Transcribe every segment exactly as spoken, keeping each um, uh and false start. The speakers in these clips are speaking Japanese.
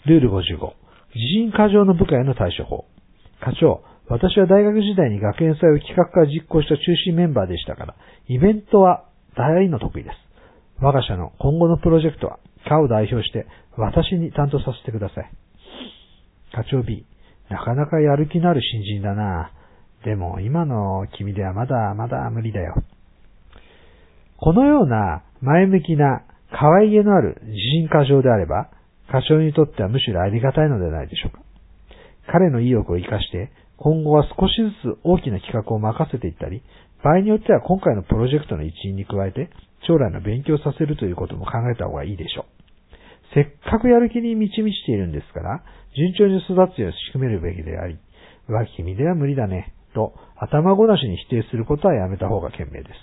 ルールごじゅうご。自信過剰の部下への対処法。課長、私は大学時代に学園祭を企画から実行した中心メンバーでしたから、イベントは大の得意です。我が社の今後のプロジェクトは、課を代表して私に担当させてください。課長 B、なかなかやる気のある新人だな。でも今の君ではまだまだ無理だよ。このような前向きな可愛げのある自信過剰であれば、課長にとってはむしろありがたいのではないでしょうか。彼の意欲を生かして、今後は少しずつ大きな企画を任せていったり、場合によっては今回のプロジェクトの一員に加えて、将来の勉強させるということも考えた方がいいでしょう。せっかくやる気に満ち満ちているんですから、順調に育つよう仕組めるべきであり、浮気君では無理だね、と頭ごなしに否定することはやめた方が賢明です。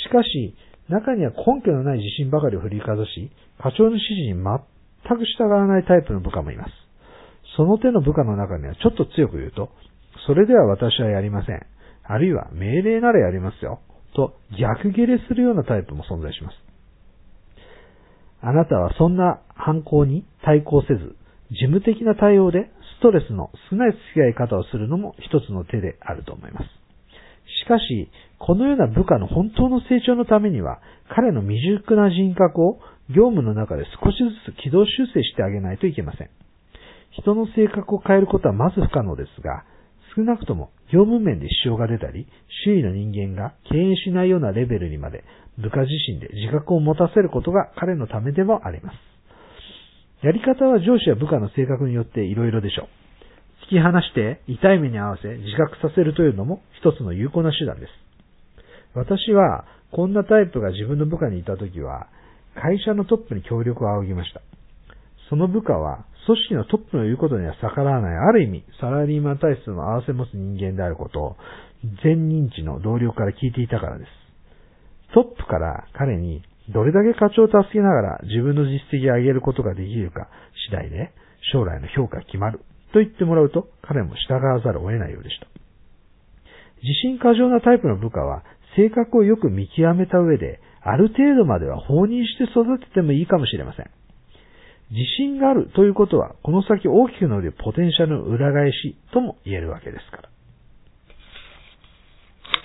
しかし、中には根拠のない自信ばかりを振りかざし、課長の指示に全く従わないタイプの部下もいます。その手の部下の中にはちょっと強く言うと、それでは私はやりません。あるいは命令ならやりますよ。と逆ギレするようなタイプも存在します。あなたはそんな犯行に対抗せず、事務的な対応でストレスの少ない付き合い方をするのも一つの手であると思います。しかし、このような部下の本当の成長のためには、彼の未熟な人格を業務の中で少しずつ軌道修正してあげないといけません。人の性格を変えることはまず不可能ですが、少なくとも業務面で支障が出たり、周囲の人間が敬遠しないようなレベルにまで部下自身で自覚を持たせることが彼のためでもあります。やり方は上司や部下の性格によっていろいろでしょう。突き放して痛い目に合わせ自覚させるというのも一つの有効な手段です。私はこんなタイプが自分の部下にいたときは、会社のトップに協力を仰ぎました。その部下は組織のトップの言うことには逆らわない、ある意味サラリーマン体質の合わせ持つ人間であることを全認知の同僚から聞いていたからです。トップから彼にどれだけ課長を助けながら自分の実績を上げることができるか次第で将来の評価が決まると言ってもらうと、彼も従わざるを得ないようでした。自信過剰なタイプの部下は性格をよく見極めた上で、ある程度までは放任して育ててもいいかもしれません。自信があるということは、この先大きく伸びるポテンシャルの裏返しとも言えるわけですから。